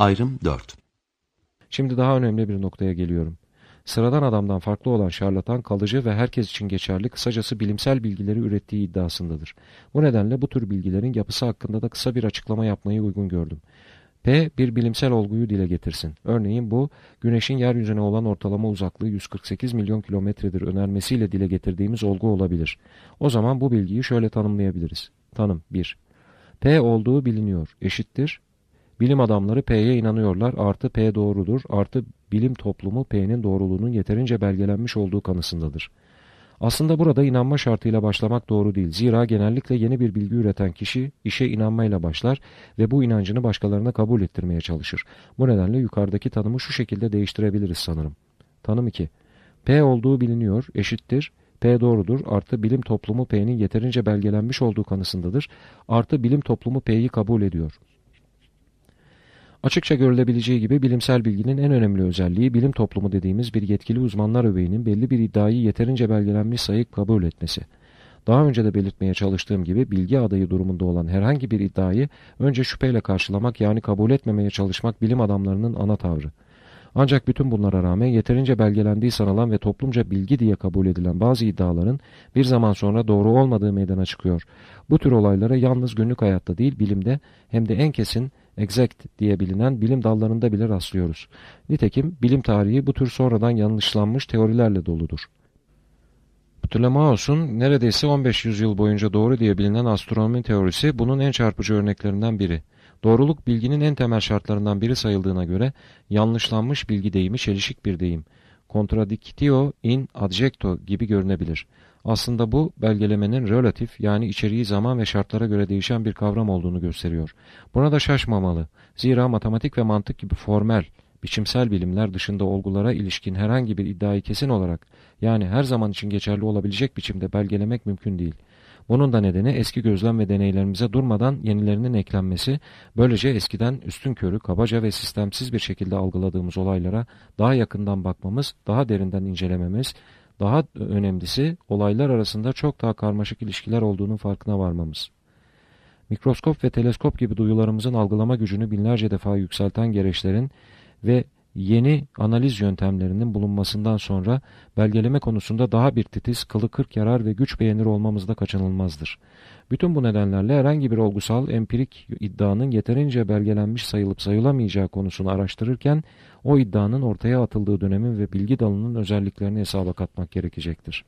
Ayrım 4. Şimdi daha önemli bir noktaya geliyorum. Sıradan adamdan farklı olan şarlatan kalıcı ve herkes için geçerli, kısacası bilimsel bilgileri ürettiği iddiasındadır. Bu nedenle bu tür bilgilerin yapısı hakkında da kısa bir açıklama yapmayı uygun gördüm. P bir bilimsel olguyu dile getirsin. Örneğin bu, Güneş'in yeryüzüne olan ortalama uzaklığı 148 milyon kilometredir önermesiyle dile getirdiğimiz olgu olabilir. O zaman bu bilgiyi şöyle tanımlayabiliriz. Tanım 1. P olduğu biliniyor, eşittir. Bilim adamları P'ye inanıyorlar, artı P doğrudur, artı bilim toplumu P'nin doğruluğunun yeterince belgelenmiş olduğu kanısındadır. Aslında burada inanma şartıyla başlamak doğru değil. Zira genellikle yeni bir bilgi üreten kişi işe inanmayla başlar ve bu inancını başkalarına kabul ettirmeye çalışır. Bu nedenle yukarıdaki tanımı şu şekilde değiştirebiliriz sanırım. Tanım 2. P olduğu biliniyor, eşittir. P doğrudur, artı bilim toplumu P'nin yeterince belgelenmiş olduğu kanısındadır, artı bilim toplumu P'yi kabul ediyor. Açıkça görülebileceği gibi bilimsel bilginin en önemli özelliği bilim toplumu dediğimiz bir yetkili uzmanlar öbeğinin belli bir iddiayı yeterince belgelenmiş sayıp kabul etmesi. Daha önce de belirtmeye çalıştığım gibi bilgi adayı durumunda olan herhangi bir iddiayı önce şüpheyle karşılamak yani kabul etmemeye çalışmak bilim adamlarının ana tavrı. Ancak bütün bunlara rağmen yeterince belgelendiği sanılan ve toplumca bilgi diye kabul edilen bazı iddiaların bir zaman sonra doğru olmadığı meydana çıkıyor. Bu tür olaylara yalnız günlük hayatta değil bilimde hem de en kesin exact diye bilinen bilim dallarında bile rastlıyoruz. Nitekim bilim tarihi bu tür sonradan yanlışlanmış teorilerle doludur. Ptolemaios'un neredeyse 15 yüzyıl boyunca doğru diye bilinen astronomi teorisi bunun en çarpıcı örneklerinden biri. Doğruluk bilginin en temel şartlarından biri sayıldığına göre yanlışlanmış bilgi deyimi çelişik bir deyim. Contradictio in adjecto gibi görünebilir. Aslında bu belgelemenin relatif yani içeriği zaman ve şartlara göre değişen bir kavram olduğunu gösteriyor. Buna da şaşmamalı. Zira matematik ve mantık gibi formel, biçimsel bilimler dışında olgulara ilişkin herhangi bir iddiayı kesin olarak yani her zaman için geçerli olabilecek biçimde belgelemek mümkün değil. Bunun da nedeni eski gözlem ve deneylerimize durmadan yenilerinin eklenmesi, böylece eskiden üstünkörü, kabaca ve sistemsiz bir şekilde algıladığımız olaylara daha yakından bakmamız, daha derinden incelememiz, daha önemlisi olaylar arasında çok daha karmaşık ilişkiler olduğunun farkına varmamız. Mikroskop ve teleskop gibi duyularımızın algılama gücünü binlerce defa yükselten gereçlerin ve yeni analiz yöntemlerinin bulunmasından sonra belgeleme konusunda daha bir titiz, kılı kırk yarar ve güç beğenir olmamız da kaçınılmazdır. Bütün bu nedenlerle herhangi bir olgusal, empirik iddianın yeterince belgelenmiş sayılıp sayılamayacağı konusunu araştırırken o iddianın ortaya atıldığı dönemin ve bilgi dalının özelliklerini hesaba katmak gerekecektir.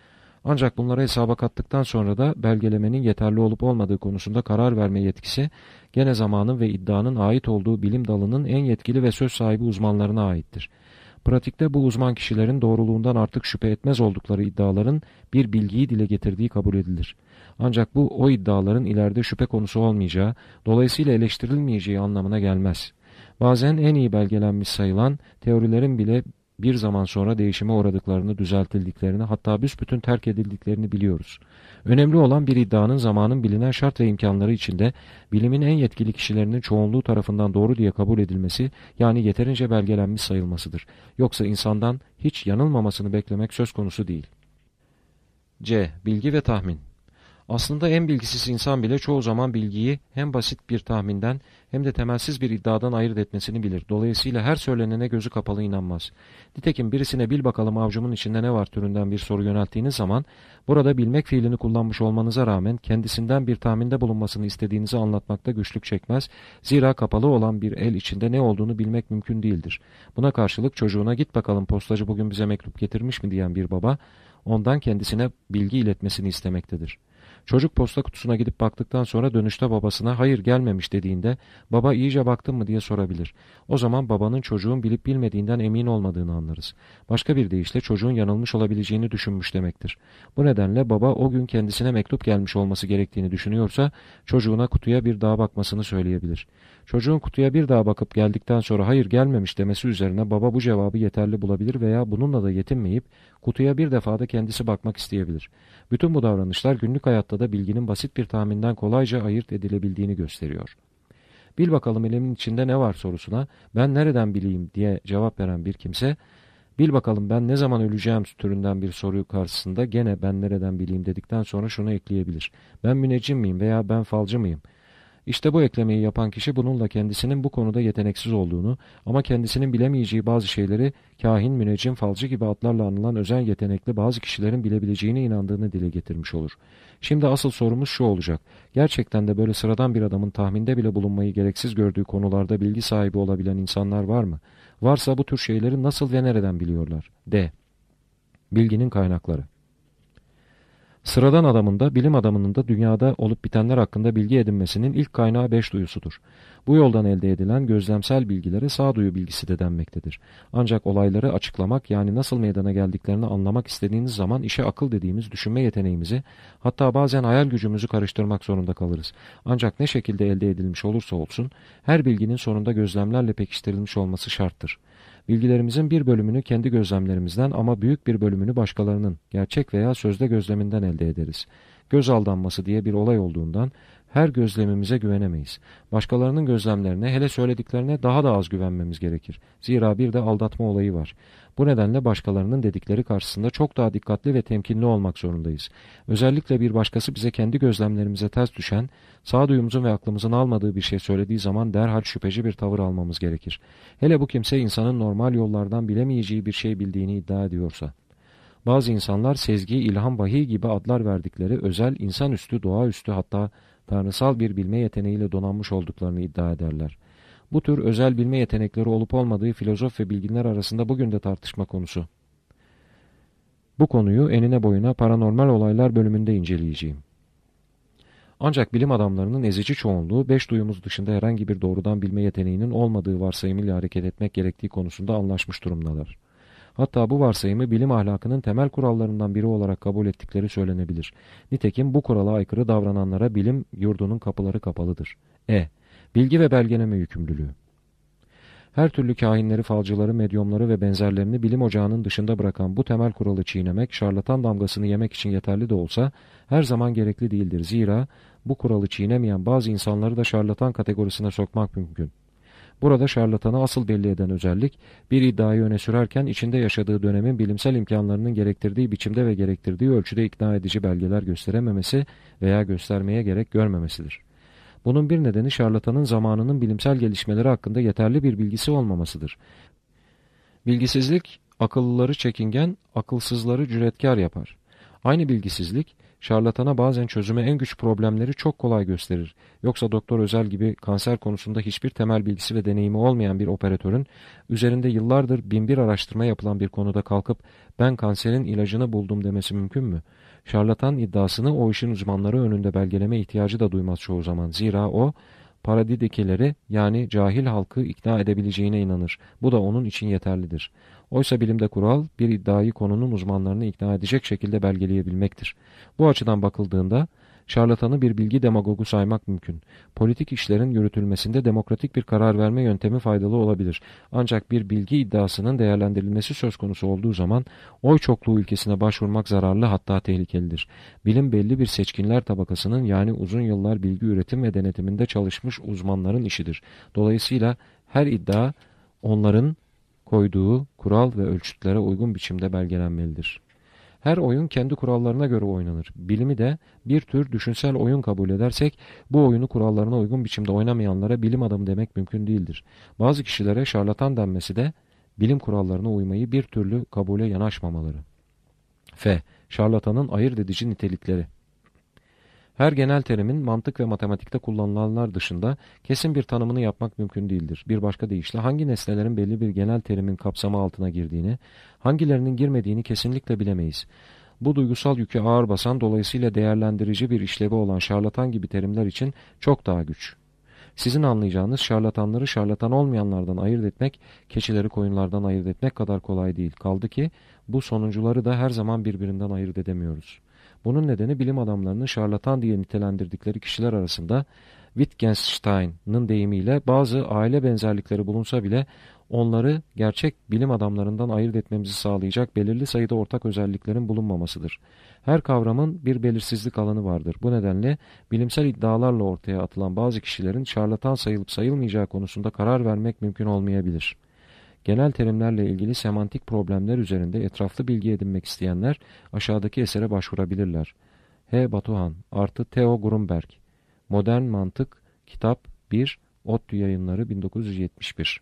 Ancak bunları hesaba kattıktan sonra da belgelemenin yeterli olup olmadığı konusunda karar verme yetkisi gene zamanın ve iddianın ait olduğu bilim dalının en yetkili ve söz sahibi uzmanlarına aittir. Pratikte bu uzman kişilerin doğruluğundan artık şüphe etmez oldukları iddiaların bir bilgiyi dile getirdiği kabul edilir. Ancak bu o iddiaların ileride şüphe konusu olmayacağı, dolayısıyla eleştirilmeyeceği anlamına gelmez. Bazen en iyi belgelenmiş sayılan teorilerin bile bir zaman sonra değişime uğradıklarını, düzeltildiklerini, hatta büsbütün terk edildiklerini biliyoruz. Önemli olan bir iddianın zamanın bilinen şart ve imkanları içinde bilimin en yetkili kişilerinin çoğunluğu tarafından doğru diye kabul edilmesi, yani yeterince belgelenmiş sayılmasıdır. Yoksa insandan hiç yanılmamasını beklemek söz konusu değil. C. Bilgi ve tahmin. Aslında en bilgisiz insan bile çoğu zaman bilgiyi hem basit bir tahminden hem de temelsiz bir iddiadan ayırt etmesini bilir. Dolayısıyla her söylenene gözü kapalı inanmaz. Nitekim birisine bil bakalım avcumun içinde ne var türünden bir soru yönelttiğiniz zaman burada bilmek fiilini kullanmış olmanıza rağmen kendisinden bir tahminde bulunmasını istediğinizi anlatmakta güçlük çekmez. Zira kapalı olan bir el içinde ne olduğunu bilmek mümkün değildir. Buna karşılık çocuğuna git bakalım postacı bugün bize mektup getirmiş mi diyen bir baba ondan kendisine bilgi iletmesini istemektedir. Çocuk posta kutusuna gidip baktıktan sonra dönüşte babasına hayır gelmemiş dediğinde baba iyice baktın mı diye sorabilir. O zaman babanın çocuğun bilip bilmediğinden emin olmadığını anlarız. Başka bir deyişle çocuğun yanılmış olabileceğini düşünmüş demektir. Bu nedenle baba o gün kendisine mektup gelmiş olması gerektiğini düşünüyorsa çocuğuna kutuya bir daha bakmasını söyleyebilir. Çocuğun kutuya bir daha bakıp geldikten sonra hayır gelmemiş demesi üzerine baba bu cevabı yeterli bulabilir veya bununla da yetinmeyip kutuya bir defada kendisi bakmak isteyebilir. Bütün bu davranışlar günlük hayatta da bilginin basit bir tahminden kolayca ayırt edilebildiğini gösteriyor. Bil bakalım elimin içinde ne var sorusuna ben nereden bileyim diye cevap veren bir kimse, bil bakalım ben ne zaman öleceğim türünden bir soru karşısında gene ben nereden bileyim dedikten sonra şunu ekleyebilir. Ben müneccim miyim veya ben falcı mıyım? İşte bu eklemeyi yapan kişi bununla kendisinin bu konuda yeteneksiz olduğunu ama kendisinin bilemeyeceği bazı şeyleri kahin, müneccim, falcı gibi adlarla anılan özel yetenekli bazı kişilerin bilebileceğine inandığını dile getirmiş olur. Şimdi asıl sorumuz şu olacak. Gerçekten de böyle sıradan bir adamın tahminde bile bulunmayı gereksiz gördüğü konularda bilgi sahibi olabilen insanlar var mı? Varsa bu tür şeyleri nasıl ve nereden biliyorlar? D. Bilginin kaynakları. Sıradan adamın da bilim adamının da dünyada olup bitenler hakkında bilgi edinmesinin ilk kaynağı beş duyusudur. Bu yoldan elde edilen gözlemsel bilgilere sağduyu bilgisi de denmektedir. Ancak olayları açıklamak yani nasıl meydana geldiklerini anlamak istediğiniz zaman işe akıl dediğimiz düşünme yeteneğimizi hatta bazen hayal gücümüzü karıştırmak zorunda kalırız. Ancak ne şekilde elde edilmiş olursa olsun her bilginin sonunda gözlemlerle pekiştirilmiş olması şarttır. Bilgilerimizin bir bölümünü kendi gözlemlerimizden ama büyük bir bölümünü başkalarının gerçek veya sözde gözleminden elde ederiz. Göz aldanması diye bir olay olduğundan her gözlemimize güvenemeyiz. Başkalarının gözlemlerine hele söylediklerine daha da az güvenmemiz gerekir. Zira bir de aldatma olayı var. Bu nedenle başkalarının dedikleri karşısında çok daha dikkatli ve temkinli olmak zorundayız. Özellikle bir başkası bize kendi gözlemlerimize ters düşen, sağduyumuzun ve aklımızın almadığı bir şey söylediği zaman derhal şüpheci bir tavır almamız gerekir. Hele bu kimse insanın normal yollardan bilemeyeceği bir şey bildiğini iddia ediyorsa. Bazı insanlar sezgi, ilham, vahiy gibi adlar verdikleri özel, insanüstü, doğaüstü hatta tanrısal bir bilme yeteneğiyle donanmış olduklarını iddia ederler. Bu tür özel bilme yetenekleri olup olmadığı filozof ve bilginler arasında bugün de tartışma konusu. Bu konuyu enine boyuna paranormal olaylar bölümünde inceleyeceğim. Ancak bilim adamlarının ezici çoğunluğu beş duyumuz dışında herhangi bir doğrudan bilme yeteneğinin olmadığı varsayımıyla hareket etmek gerektiği konusunda anlaşmış durumdalar. Hatta bu varsayımı bilim ahlakının temel kurallarından biri olarak kabul ettikleri söylenebilir. Nitekim bu kurala aykırı davrananlara bilim yurdunun kapıları kapalıdır. Bilgi ve belgeleme yükümlülüğü. Her türlü kahinleri, falcıları, medyumları ve benzerlerini bilim ocağının dışında bırakan bu temel kuralı çiğnemek, şarlatan damgasını yemek için yeterli de olsa her zaman gerekli değildir. Zira bu kuralı çiğnemeyen bazı insanları da şarlatan kategorisine sokmak mümkün. Burada şarlatanı asıl belli eden özellik, bir iddiayı öne sürerken içinde yaşadığı dönemin bilimsel imkanlarının gerektirdiği biçimde ve gerektirdiği ölçüde ikna edici belgeler gösterememesi veya göstermeye gerek görmemesidir. Bunun bir nedeni şarlatanın zamanının bilimsel gelişmeleri hakkında yeterli bir bilgisi olmamasıdır. Bilgisizlik, akıllıları çekingen, akılsızları cüretkar yapar. Aynı bilgisizlik, şarlatana bazen çözüme en güç problemleri çok kolay gösterir. Yoksa Doktor Özel gibi kanser konusunda hiçbir temel bilgisi ve deneyimi olmayan bir operatörün, üzerinde yıllardır binbir araştırma yapılan bir konuda kalkıp ben kanserin ilacını buldum demesi mümkün mü? Şarlatan iddiasını o işin uzmanları önünde belgeleme ihtiyacı da duymaz çoğu zaman. Zira o, paradidekileri yani cahil halkı ikna edebileceğine inanır. Bu da onun için yeterlidir. Oysa bilimde kural bir iddiayı konunun uzmanlarını ikna edecek şekilde belgeleyebilmektir. Bu açıdan bakıldığında şarlatanı bir bilgi demagogu saymak mümkün. Politik işlerin yürütülmesinde demokratik bir karar verme yöntemi faydalı olabilir. Ancak bir bilgi iddiasının değerlendirilmesi söz konusu olduğu zaman oy çokluğu ülkesine başvurmak zararlı hatta tehlikelidir. Bilim belli bir seçkinler tabakasının yani uzun yıllar bilgi üretim ve denetiminde çalışmış uzmanların işidir. Dolayısıyla her iddia onların koyduğu kural ve ölçütlere uygun biçimde belgelenmelidir. Her oyun kendi kurallarına göre oynanır. Bilimi de bir tür düşünsel oyun kabul edersek bu oyunu kurallarına uygun biçimde oynamayanlara bilim adamı demek mümkün değildir. Bazı kişilere şarlatan denmesi de bilim kurallarına uymayı bir türlü kabule yanaşmamaları. Şarlatanın ayırt edici nitelikleri. Her genel terimin mantık ve matematikte kullanılanlar dışında kesin bir tanımını yapmak mümkün değildir. Bir başka deyişle hangi nesnelerin belli bir genel terimin kapsamı altına girdiğini, hangilerinin girmediğini kesinlikle bilemeyiz. Bu duygusal yükü ağır basan dolayısıyla değerlendirici bir işlevi olan şarlatan gibi terimler için çok daha güç. Sizin anlayacağınız şarlatanları şarlatan olmayanlardan ayırt etmek, keçileri koyunlardan ayırt etmek kadar kolay değil. Kaldı ki bu sonuncuları da her zaman birbirinden ayırt edemiyoruz. Bunun nedeni bilim adamlarının şarlatan diye nitelendirdikleri kişiler arasında Wittgenstein'ın deyimiyle bazı aile benzerlikleri bulunsa bile onları gerçek bilim adamlarından ayırt etmemizi sağlayacak belirli sayıda ortak özelliklerin bulunmamasıdır. Her kavramın bir belirsizlik alanı vardır. Bu nedenle bilimsel iddialarla ortaya atılan bazı kişilerin şarlatan sayılıp sayılmayacağı konusunda karar vermek mümkün olmayabilir. Genel terimlerle ilgili semantik problemler üzerinde etraflı bilgi edinmek isteyenler aşağıdaki esere başvurabilirler. H. Batuhan + Theo Grunberg. Modern Mantık Kitap 1, ODTÜ Yayınları 1971.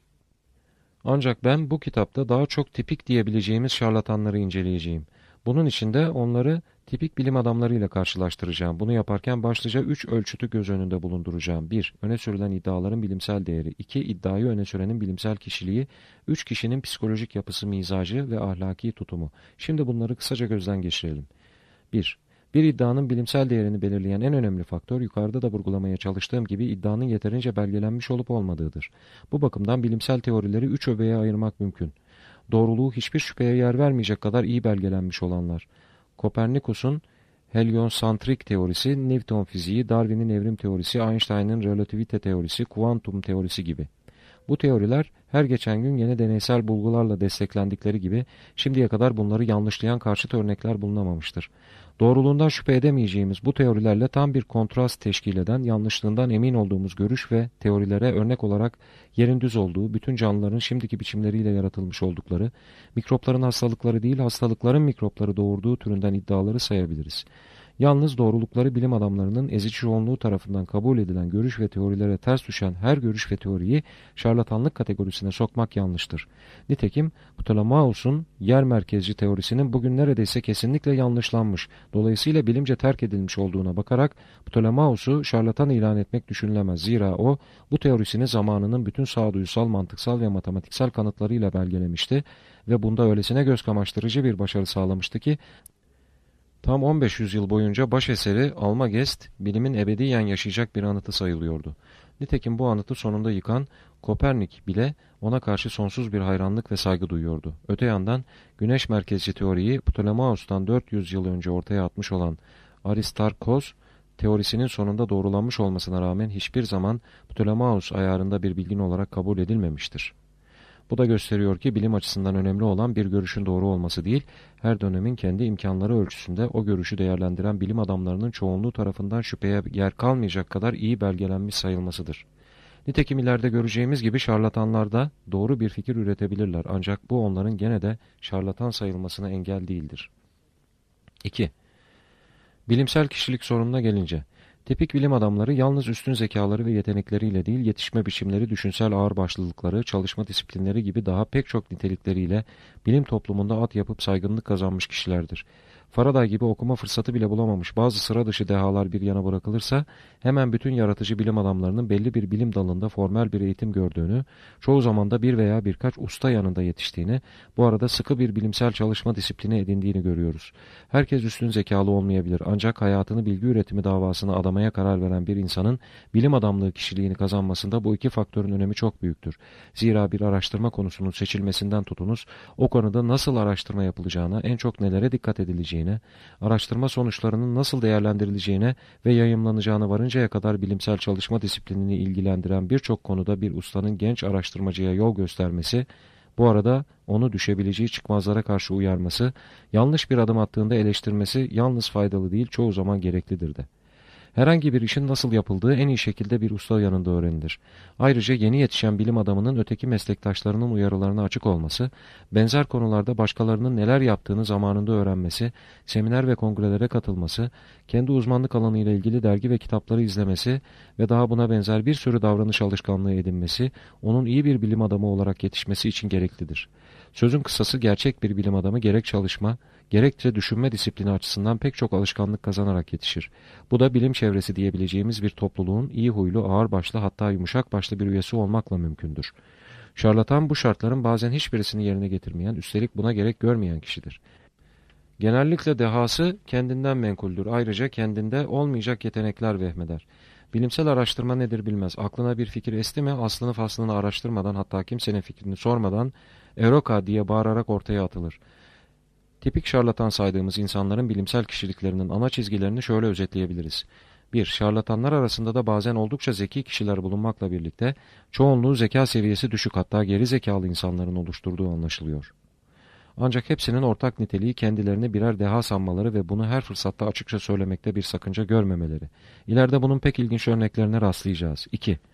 Ancak ben bu kitapta daha çok tipik diyebileceğimiz şarlatanları inceleyeceğim. Bunun için de onları tipik bilim adamlarıyla karşılaştıracağım. Bunu yaparken başlıca 3 ölçütü göz önünde bulunduracağım. 1. Öne sürülen iddiaların bilimsel değeri. 2. İddiayı öne sürenin bilimsel kişiliği. 3. Kişinin psikolojik yapısı, mizacı ve ahlaki tutumu. Şimdi bunları kısaca gözden geçirelim. 1. Bir iddianın bilimsel değerini belirleyen en önemli faktör, yukarıda da vurgulamaya çalıştığım gibi iddianın yeterince belgelenmiş olup olmadığıdır. Bu bakımdan bilimsel teorileri 3 öbeğe ayırmak mümkün. Doğruluğu hiçbir şüpheye yer vermeyecek kadar iyi belgelenmiş olanlar. Kopernikus'un heliosantrik teorisi, Newton fiziği, Darwin'in evrim teorisi, Einstein'ın relativite teorisi, kuantum teorisi gibi. Bu teoriler her geçen gün yeni deneysel bulgularla desteklendikleri gibi şimdiye kadar bunları yanlışlayan karşıt örnekler bulunamamıştır. Doğruluğundan şüphe edemeyeceğimiz bu teorilerle tam bir kontrast teşkil eden, yanlışlığından emin olduğumuz görüş ve teorilere örnek olarak yerin düz olduğu, bütün canlıların şimdiki biçimleriyle yaratılmış oldukları, mikropların hastalıkları değil hastalıkların mikropları doğurduğu türünden iddiaları sayabiliriz. Yalnız doğrulukları bilim adamlarının ezici çoğunluğu tarafından kabul edilen görüş ve teorilere ters düşen her görüş ve teoriyi şarlatanlık kategorisine sokmak yanlıştır. Nitekim Ptolemaios'un yer merkezci teorisinin bugün neredeyse kesinlikle yanlışlanmış, dolayısıyla bilimce terk edilmiş olduğuna bakarak Ptolemaios'u şarlatan ilan etmek düşünülemez. Zira o bu teorisini zamanının bütün sağduyusal, mantıksal ve matematiksel kanıtlarıyla belgelemişti ve bunda öylesine göz kamaştırıcı bir başarı sağlamıştı ki tam 15 yüzyıl boyunca başeseri Almagest, bilimin ebediyen yaşayacak bir anıtı sayılıyordu. Nitekim bu anıtı sonunda yıkan Kopernik bile ona karşı sonsuz bir hayranlık ve saygı duyuyordu. Öte yandan güneş merkezci teoriyi Ptolemaios'tan 400 yıl önce ortaya atmış olan Aristarkos, teorisinin sonunda doğrulanmış olmasına rağmen hiçbir zaman Ptolemaios ayarında bir bilgin olarak kabul edilmemiştir. Bu da gösteriyor ki bilim açısından önemli olan bir görüşün doğru olması değil, her dönemin kendi imkanları ölçüsünde o görüşü değerlendiren bilim adamlarının çoğunluğu tarafından şüpheye yer kalmayacak kadar iyi belgelenmiş sayılmasıdır. Nitekim ileride göreceğimiz gibi şarlatanlar da doğru bir fikir üretebilirler, ancak bu onların gene de şarlatan sayılmasına engel değildir. 2. Bilimsel kişilik sorununa gelince, tipik bilim adamları yalnız üstün zekaları ve yetenekleriyle değil, yetişme biçimleri, düşünsel ağırbaşlılıkları, çalışma disiplinleri gibi daha pek çok nitelikleriyle bilim toplumunda at yapıp saygınlık kazanmış kişilerdir. Faraday gibi okuma fırsatı bile bulamamış bazı sıra dışı dehalar bir yana bırakılırsa, hemen bütün yaratıcı bilim adamlarının belli bir bilim dalında formel bir eğitim gördüğünü, çoğu zaman da bir veya birkaç usta yanında yetiştiğini, bu arada sıkı bir bilimsel çalışma disiplini edindiğini görüyoruz. Herkes üstün zekalı olmayabilir, ancak hayatını bilgi üretimi davasına adamaya karar veren bir insanın bilim adamlığı kişiliğini kazanmasında bu iki faktörün önemi çok büyüktür. Zira bir araştırma konusunun seçilmesinden tutunuz, o konuda nasıl araştırma yapılacağına, en çok nelere dikkat edileceğine, araştırma sonuçlarının nasıl değerlendirileceğine ve yayımlanacağına varıncaya kadar bilimsel çalışma disiplinini ilgilendiren birçok konuda bir ustanın genç araştırmacıya yol göstermesi, bu arada onu düşebileceği çıkmazlara karşı uyarması, yanlış bir adım attığında eleştirmesi yalnız faydalı değil, çoğu zaman gereklidir de. Herhangi bir işin nasıl yapıldığı en iyi şekilde bir usta yanında öğrenilir. Ayrıca yeni yetişen bilim adamının öteki meslektaşlarının uyarılarına açık olması, benzer konularda başkalarının neler yaptığını zamanında öğrenmesi, seminer ve kongrelere katılması, kendi uzmanlık alanıyla ilgili dergi ve kitapları izlemesi ve daha buna benzer bir sürü davranış alışkanlığı edinmesi, onun iyi bir bilim adamı olarak yetişmesi için gereklidir. Sözün kısası gerçek bir bilim adamı gerek çalışma, gerekçe düşünme disiplini açısından pek çok alışkanlık kazanarak yetişir. Bu da bilim çevresi diyebileceğimiz bir topluluğun iyi huylu, ağırbaşlı hatta yumuşak başlı bir üyesi olmakla mümkündür. Şarlatan bu şartların bazen hiçbirisini yerine getirmeyen, üstelik buna gerek görmeyen kişidir. Genellikle dehası kendinden menkuldür. Ayrıca kendinde olmayacak yetenekler vehmeder. Bilimsel araştırma nedir bilmez. Aklına bir fikir esti mi aslını faslını araştırmadan, hatta kimsenin fikrini sormadan "Eroka" diye bağırarak ortaya atılır. Tipik şarlatan saydığımız insanların bilimsel kişiliklerinin ana çizgilerini şöyle özetleyebiliriz. 1. Şarlatanlar arasında da bazen oldukça zeki kişiler bulunmakla birlikte çoğunluğu zeka seviyesi düşük, hatta geri zekalı insanların oluşturduğu anlaşılıyor. Ancak hepsinin ortak niteliği kendilerini birer deha sanmaları ve bunu her fırsatta açıkça söylemekte bir sakınca görmemeleri. İleride bunun pek ilginç örneklerine rastlayacağız. 2.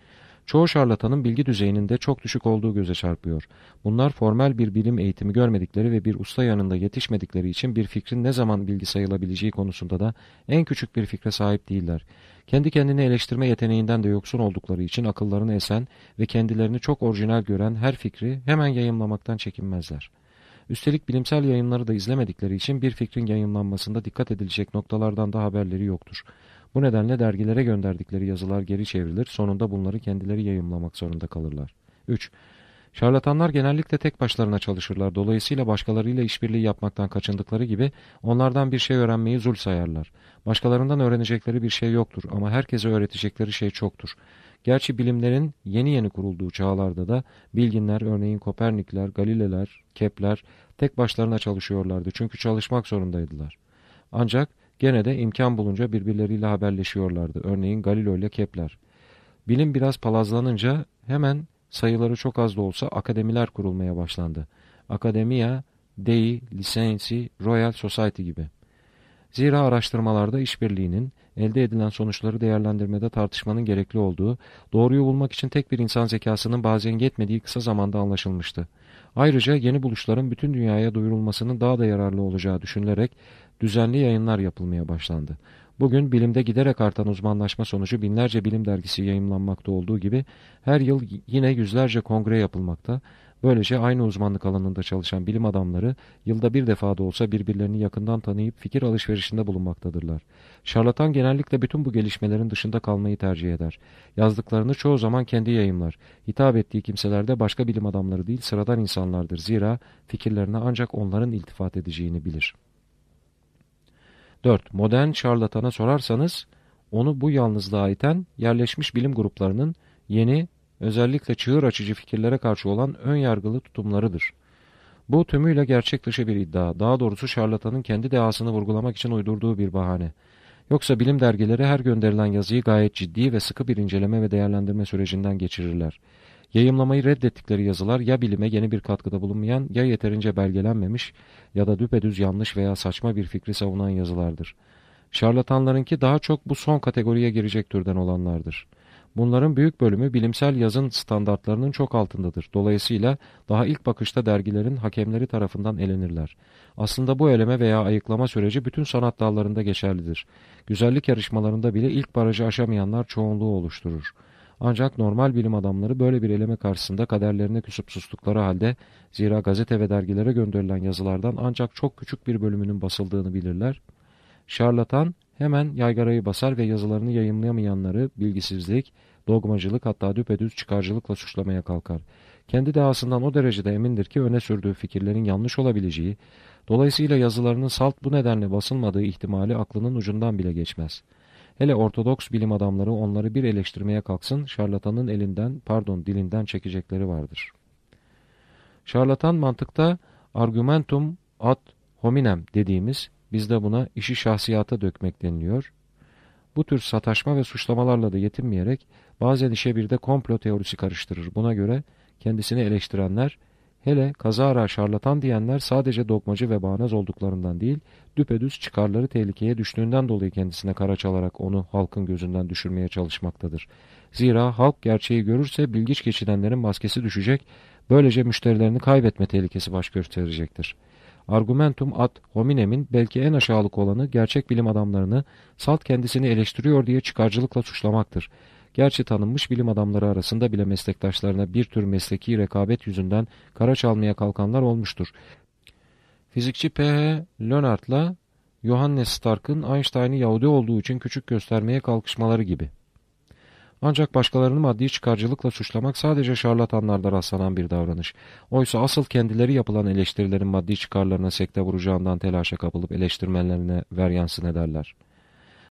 Çoğu şarlatanın bilgi düzeyinin de çok düşük olduğu göze çarpıyor. Bunlar formal bir bilim eğitimi görmedikleri ve bir usta yanında yetişmedikleri için bir fikrin ne zaman bilgi sayılabileceği konusunda da en küçük bir fikre sahip değiller. Kendi kendini eleştirme yeteneğinden de yoksun oldukları için akıllarını esen ve kendilerini çok orijinal gören her fikri hemen yayımlamaktan çekinmezler. Üstelik bilimsel yayınları da izlemedikleri için bir fikrin yayımlanmasında dikkat edilecek noktalardan da haberleri yoktur. Bu nedenle dergilere gönderdikleri yazılar geri çevrilir, sonunda bunları kendileri yayımlamak zorunda kalırlar. 3. Şarlatanlar genellikle tek başlarına çalışırlar. Dolayısıyla başkalarıyla işbirliği yapmaktan kaçındıkları gibi onlardan bir şey öğrenmeyi zul sayarlar. Başkalarından öğrenecekleri bir şey yoktur ama herkese öğretecekleri şey çoktur. Gerçi bilimlerin yeni yeni kurulduğu çağlarda da bilginler, örneğin Kopernikler, Galileler, Kepler tek başlarına çalışıyorlardı çünkü çalışmak zorundaydılar. Ancak gene de imkan bulunca birbirleriyle haberleşiyorlardı. Örneğin Galileo ile Kepler. Bilim biraz palazlanınca hemen sayıları çok az da olsa akademiler kurulmaya başlandı. Academia Dei Licensi Royal Society gibi. Zira araştırmalarda işbirliğinin, elde edilen sonuçları değerlendirmede tartışmanın gerekli olduğu, doğruyu bulmak için tek bir insan zekasının bazen yetmediği kısa zamanda anlaşılmıştı. Ayrıca yeni buluşların bütün dünyaya duyurulmasının daha da yararlı olacağı düşünülerek düzenli yayınlar yapılmaya başlandı. Bugün bilimde giderek artan uzmanlaşma sonucu binlerce bilim dergisi yayımlanmakta olduğu gibi her yıl yine yüzlerce kongre yapılmakta. Böylece aynı uzmanlık alanında çalışan bilim adamları yılda bir defa da olsa birbirlerini yakından tanıyıp fikir alışverişinde bulunmaktadırlar. Şarlatan genellikle bütün bu gelişmelerin dışında kalmayı tercih eder. Yazdıklarını çoğu zaman kendi yayımlar. Hitap ettiği kimseler de başka bilim adamları değil sıradan insanlardır. Zira fikirlerine ancak onların iltifat edeceğini bilir. 4. Modern şarlatana sorarsanız, onu bu yalnızlığa iten yerleşmiş bilim gruplarının yeni, özellikle çığır açıcı fikirlere karşı olan ön yargılı tutumlarıdır. Bu tümüyle gerçek dışı bir iddia, daha doğrusu şarlatanın kendi dehasını vurgulamak için uydurduğu bir bahane. Yoksa bilim dergileri her gönderilen yazıyı gayet ciddi ve sıkı bir inceleme ve değerlendirme sürecinden geçirirler. Yayımlamayı reddettikleri yazılar ya bilime yeni bir katkıda bulunmayan ya yeterince belgelenmemiş ya da düpedüz yanlış veya saçma bir fikri savunan yazılardır. Şarlatanlarınki daha çok bu son kategoriye girecek türden olanlardır. Bunların büyük bölümü bilimsel yazın standartlarının çok altındadır. Dolayısıyla daha ilk bakışta dergilerin hakemleri tarafından elenirler. Aslında bu eleme veya ayıklama süreci bütün sanat dallarında geçerlidir. Güzellik yarışmalarında bile ilk barajı aşamayanlar çoğunluğu oluşturur. Ancak normal bilim adamları böyle bir eleme karşısında kaderlerine küsüp sustukları halde, zira gazete ve dergilere gönderilen yazılardan ancak çok küçük bir bölümünün basıldığını bilirler. Şarlatan hemen yaygarayı basar ve yazılarını yayımlayamayanları bilgisizlik, dogmacılık hatta düpedüz çıkarcılıkla suçlamaya kalkar. Kendi dehasından o derecede emindir ki öne sürdüğü fikirlerin yanlış olabileceği, dolayısıyla yazılarının salt bu nedenle basılmadığı ihtimali aklının ucundan bile geçmez. Hele ortodoks bilim adamları onları bir eleştirmeye kalksın, şarlatanın dilinden çekecekleri vardır. Şarlatan mantıkta argumentum ad hominem dediğimiz, bizde buna işi şahsiyata dökmek deniliyor. Bu tür sataşma ve suçlamalarla da yetinmeyerek bazen işe bir de komplo teorisi karıştırır. Buna göre kendisini eleştirenler, hele kazara şarlatan diyenler sadece dogmacı ve bağnaz olduklarından değil, düpedüz çıkarları tehlikeye düştüğünden dolayı kendisine kara çalarak onu halkın gözünden düşürmeye çalışmaktadır. Zira halk gerçeği görürse bilgiç geçinenlerin maskesi düşecek, böylece müşterilerini kaybetme tehlikesi baş gösterecektir. Argumentum ad hominem'in belki en aşağılık olanı gerçek bilim adamlarını salt kendisini eleştiriyor diye çıkarcılıkla suçlamaktır. Gerçi tanınmış bilim adamları arasında bile meslektaşlarına bir tür mesleki rekabet yüzünden kara çalmaya kalkanlar olmuştur. Fizikçi P.H. Leonard'la Johannes Stark'ın Einstein'ı Yahudi olduğu için küçük göstermeye kalkışmaları gibi. Ancak başkalarını maddi çıkarcılıkla suçlamak sadece şarlatanlarda rastlanan bir davranış. Oysa asıl kendileri yapılan eleştirilerin maddi çıkarlarına sekte vuracağından telaşa kapılıp eleştirmenlerine veryansın ederler.